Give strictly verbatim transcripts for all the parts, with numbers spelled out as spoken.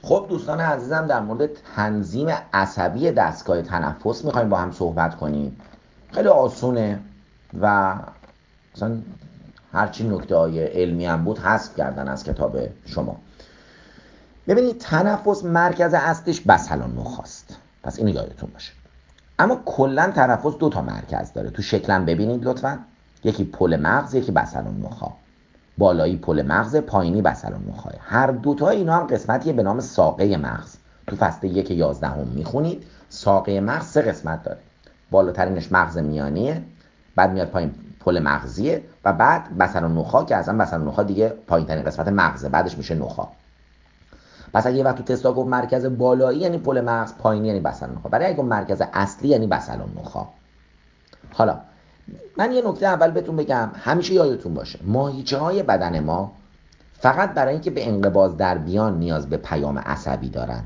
خب دوستان عزیزم، در مورد تنظیم عصبی دستگاه تنفس میخوایم با هم صحبت کنیم. خیلی آسونه و مثلا هرچی نکته های علمی هم بود حذف کردن از کتاب شما. ببینید، تنفس مرکز اصلیش بسل النخاست، پس اینو یادتون باشه. اما کلا تنفس دو تا مرکز داره. تو شکلم ببینید لطفا، یکی پل مغز، یکی بسل النخا. بالایی پل مغز، پایینی بسل النخا. هر دوتا اینا هم قسمتیه به نام ساقه مغز. تو فصل یک یازدهم میخونید ساقه مغز سه قسمت داره. بالاترینش مغز میانیه، بعد میاد پایین پل مغزیه و بعد بسل النخا که اصلا بسل النخا دیگه پایین ترین قسمت مغزه، بعدش میشه نخا. پس اگه یه وقت تو تستا گفت مرکز بالایی یعنی پل مغز، پایینی یعنی بسل النخا. برای اگه مرکز اصلی یعنی بسل النخا. حالا من یه نکته اول بهتون بگم، همیشه یادتون باشه ماهیچه های بدن ما فقط برای اینکه به انقباض در بیان نیاز به پیام عصبی دارن.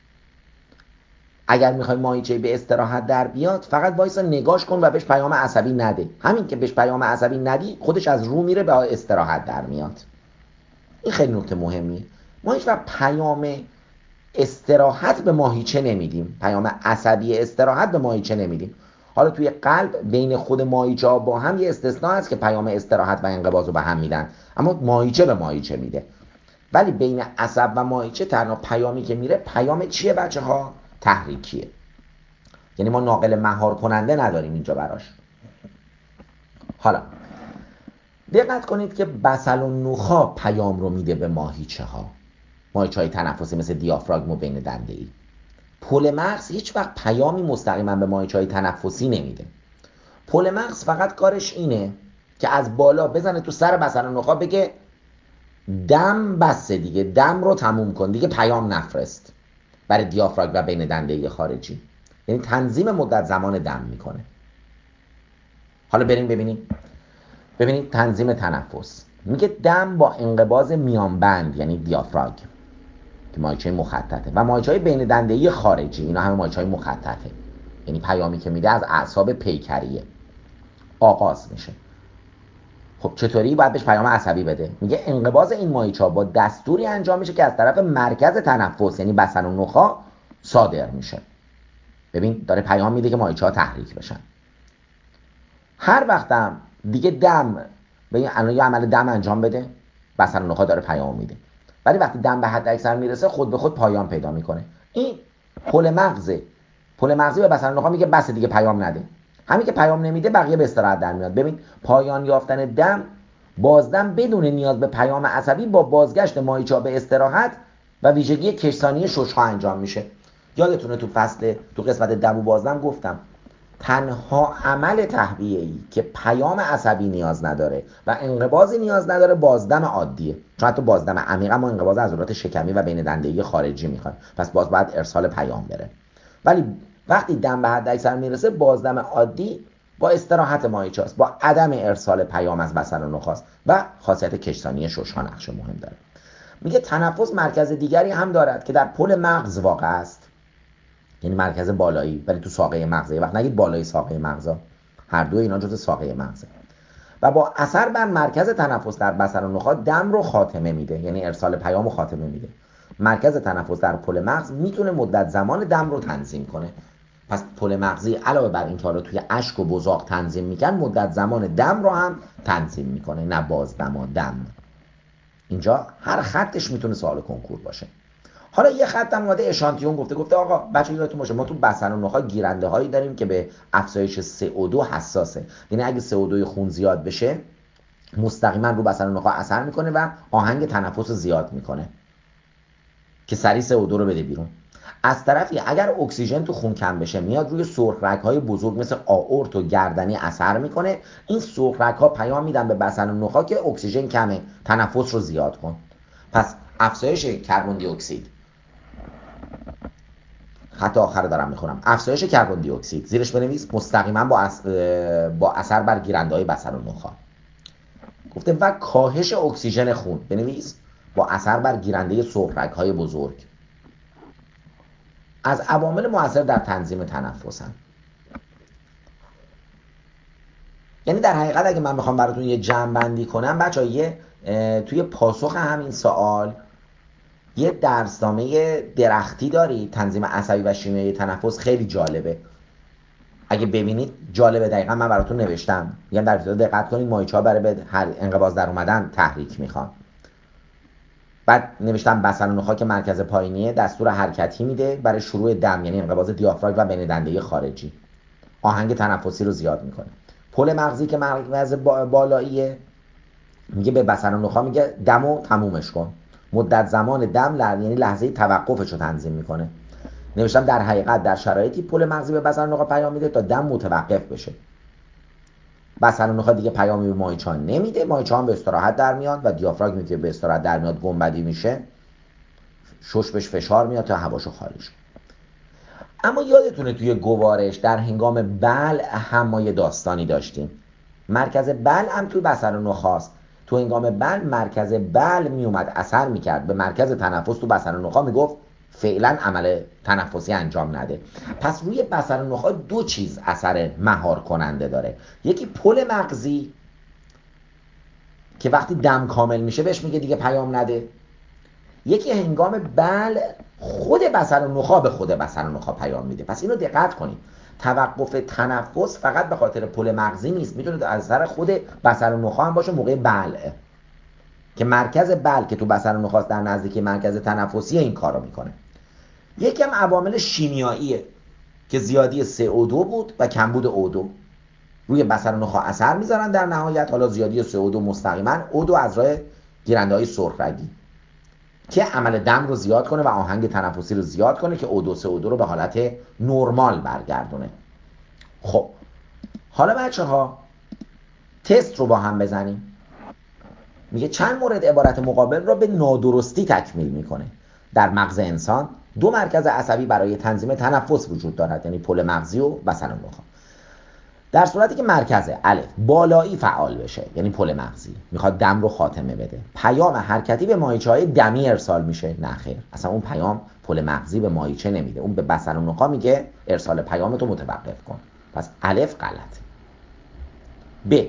اگر میخوای ماهیچه به استراحت در بیاد، فقط وایسا نگاش کن و بهش پیام عصبی نده. همین که بهش پیام عصبی ندی، خودش از رو میره به استراحت در میاد. این خیلی نکته مهمیه. ما هیچ وقت پیام استراحت به ماهیچه نمیدیم، پیام عصبی استراحت به ماهیچه نمیدیم. حالا توی قلب بین خود ماهیچه ها با هم یه استثناء هست که پیام استراحت و انقباض رو به هم میدن، اما ماهیچه به ماهیچه میده. ولی بین عصب و ماهیچه تنها پیامی که میره پیام چیه بچه ها؟ تحریکیه. یعنی ما ناقل مهار کننده نداریم اینجا براش. حالا دقت کنید که بسل النخا پیام رو میده به ماهیچه ها، ماهیچه های تنفسی مثل دیافراگم و بین دنده ای. پل مغز هیچ وقت پیامی مستقیما به ماهیچه های تنفسی نمیده. پل مغز فقط کارش اینه که از بالا بزنه تو سر بسل النخا بگه دم بسه دیگه، دم رو تموم کن دیگه، پیام نفرست برای دیافراگم و بین دنده ای خارجی. یعنی تنظیم مدت زمان دم میکنه. حالا بریم ببینیم ببینید تنظیم تنفس. میگه دم با انقباض میانبند یعنی دیافراگم که ماهیچه مخططه و ماهیچه های بین دنده‌ای خارجی، اینا همه ماهیچه های مخططه. یعنی پیامی که میده از اعصاب پیکریه آغاز میشه. خب چطوری باید بهش پیام عصبی بده؟ میگه انقباض این ماهیچه ها با دستوری انجام میشه که از طرف مرکز تنفس یعنی بسل النخا صادر میشه. ببین داره پیام میده که ماهیچه ها تحریک بشن. هر وقتم دیگه دم به این الان یه عمل دم انجام بده، بسل النخا داره پیام میده. ولی وقتی دم به حد اکثر میرسه خود به خود پایان پیدا میکنه. این پل مغزه. پل مغزی به بسل النخا میگه بس دیگه پیام نده. همین که پیام نمیده بقیه به استراحت در میاد. ببین پایان یافتن دم، بازدم بدون نیاز به پیام عصبی با بازگشت ماهیچه به استراحت و ویژگی کشسانی ششها انجام میشه. یادتونه تو فصل تو قسمت دم و بازدم گفتم تنها عمل تهویه‌ای که پیام عصبی نیاز نداره و انقباضی نیاز نداره بازدم عادیه. چون حتی بازدم عمیق ما انقباض عضلات شکمی و بین دنده‌ای خارجی میخواد، پس باز باید ارسال پیام بره. ولی وقتی دم به حد اکثر میرسه، بازدم عادی با استراحت ماهیچه است، با عدم ارسال پیام از بسل النخا و خاصیت کشسانی ششها نقش مهم داره. میگه تنفس مرکز دیگری هم دارد که در پل مغز واقع است، یعنی مرکز بالایی، ولی تو ساقه مغزه. یه وقت نگید بالای ساقه مغزا، هر دو اینا جزء ساقه مغزه و با اثر بر مرکز تنفس در بسل النخا دم رو خاتمه میده، یعنی ارسال پیام رو خاتمه میده. مرکز تنفس در پل مغز میتونه مدت زمان دم رو تنظیم کنه. پس پل مغزی علاوه بر این که رو توی اشک و بزاق تنظیم میکنه، مدت زمان دم رو هم تنظیم میکنه، نه بازدم و دم. اینجا هر خطش میتونه سوال کنکور باشه. حالا یه خط هم اومده اشانتیون گفته گفته آقا بچه‌ها یادتون باشه ما تو بسل النخا گیرنده هایی داریم که به افزایش سی او دو حساسه. یعنی اگه سی او دو خون زیاد بشه مستقیما رو بسل النخا اثر میکنه و آهنگ تنفس رو زیاد میکنه که سریع سی او دو رو بده بیرون. از طرفی اگر اکسیژن تو خون کم بشه، میاد روی سرخ رگ‌های بزرگ مثل آئورت و گردنی اثر میکنه. این سرخ رگ‌ها پیام میدن به بسل النخا که اکسیژن کمه، تنفس رو زیاد کن. پس افزایش کربن دی اکسید، خط آخر دارم میخونم، افزایش کربن دی اکسید زیرش بنویس مستقیما با اث... با اثر بر گیرنده‌های بسل النخا. گفته و کاهش اکسیژن خون بنویس با اثر بر گیرنده سرخ رگ‌های بزرگ. از عوامل مؤثر در تنظیم تنفسن. یعنی در حقیقت اگه من بخوام براتون یه جمع بندی کنم بچه‌ها، یه توی پاسخ همین سوال یه درسنامه درختی داری، تنظیم عصبی و شیمیایی تنفس، خیلی جالبه. اگه ببینید جالبه، دقیقا من براتون نوشتم. میگم در ابتدا دقت کنید مایچه‌ها برای به هر انقباض در اومدن تحریک میخوان. بعد نوشتم بصل و نخاع که مرکز پایینیه دستور حرکتی میده برای شروع دم، یعنی انقباض دیافراگم و بین دنده خارجی. آهنگ تنفسی رو زیاد میکنه. پل مغزی که مرکز بالاییه میگه به بصل و نخاع میگه دمو تمومش کن. مدت زمان دم یعنی لحظه توقفش رو تنظیم میکنه. نوشتم در حقیقت در شرایطی پل مغزی به بصل و نخاع پیام میده تا دم متوقف بشه. بصل و نخاع دیگه پیامی به مایچه‌ها نمیده، مایچه‌ها هم به استراحت در میاد و دیافراگمی که به استراحت در میاد گنبدی میشه، شش بهش فشار میاد تا هواشو خارج کنه. اما یادتونه توی گوارش در هنگام بلع هم ما یه داستانی داشتیم. مرکز بلع هم توی بصل و نخاع، تو هنگام بلع مرکز بلع میومد اثر میکرد به مرکز تنفس تو بصل و نخاع، میگفت فعلا عمل تنفسی انجام نده. پس روی بصل و نخاع دو چیز اثر مهار کننده داره. یکی پل مغزی که وقتی دم کامل میشه بهش میگه دیگه پیام نده. یکی هنگام بلع خود بصل و نخاع به خود بصل و نخاع پیام میده. پس اینو دقت کنید، توقف تنفس فقط به خاطر پل مغزی نیست، میتونه از اثر خود بصل و نخاع هم باشه موقع بلع، که مرکز بلع که تو بصل و نخاع در نزدیکی مرکز تنفسی این کارو میکنه. یکم عوامل شیمیاییه که زیادی سی او دو بود و کمبود او دو روی بصل و نخاع اثر میذارن. در نهایت حالا زیادی سی او دو مستقیما او دو از راه گیرنده‌های سرخ رگی که عمل دم رو زیاد کنه و آهنگ تنفسی رو زیاد کنه که او دو سی او دو رو به حالت نرمال برگردونه. خب حالا بچه ها تست رو با هم بزنیم. میگه چند مورد عبارت مقابل را به نادرستی تکمیل میکنه. در مغز انسان دو مرکز عصبی برای تنظیم تنفس وجود دارد، یعنی پل مغزی و بصل و نخاع. در صورتی که مرکز الف بالایی فعال بشه، یعنی پل مغزی میخواد دم رو خاتمه بده، پیام حرکتی به مایچه‌های دمی ارسال میشه. نه خیر، اصلا اون پیام پل مغزی به مایچه نمیده، اون به بصل و نخاع میگه ارسال پیامتو متوقف کن. پس الف غلط. ب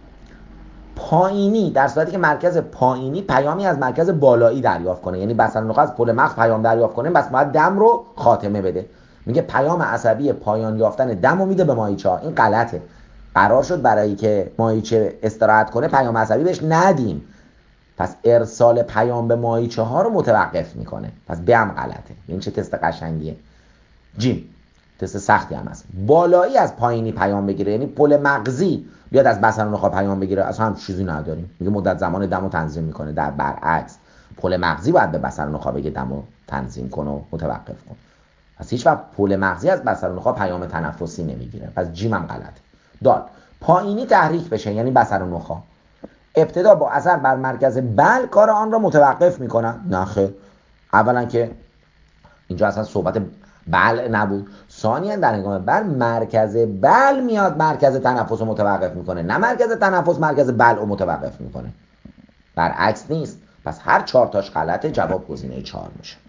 پایینی، در صورتی که مرکز پایینی پیامی از مرکز بالایی دریافت کنه، یعنی بصل و نخاع از پل مغز پیام دریافت کنه، بس باید دم رو خاتمه بده. میگه پیام عصبی پایان یافتن دم رو میده به مایچه‌ها. این غلطه. قرار شد برای که مایچه استراحت کنه پیام عصبی بهش ندیم، پس ارسال پیام به مایچه ها رو متوقف میکنه. پس به هم غلطه. این چه تست قشنگیه. جیم تست سختی هم هست. بالایی از پایینی پیام بگیره، یعنی پل مغزی بیاد از بصل و نخاع پیام بگیره، اصلا هم چیزی نداریم. میگه مدت زمان دمو تنظیم میکنه. در برعکس پل مغزی باید به بصل و نخاع بگه دمو تنظیم کن و متوقف کن. پس هیچ وقت پل مغزی از بصل و نخاع پیام تنفسی نمیگیره. پس جیم هم غلطه. دال پایینی تحریک بشه، یعنی بصل و نخاع ابتدا با اثر بر مرکز بلع کار آن را متوقف میکنن. نه خیر، اولا که اینجا اصلا صحبت بلع نبود، ثانیا در هنگام بلع مرکز بلع میاد مرکز تنفس رو متوقف میکنه، نه مرکز تنفس مرکز بلع رو متوقف میکنه. برعکس نیست. پس هر چهار تاش غلطه. جواب گزینه چهار میشه.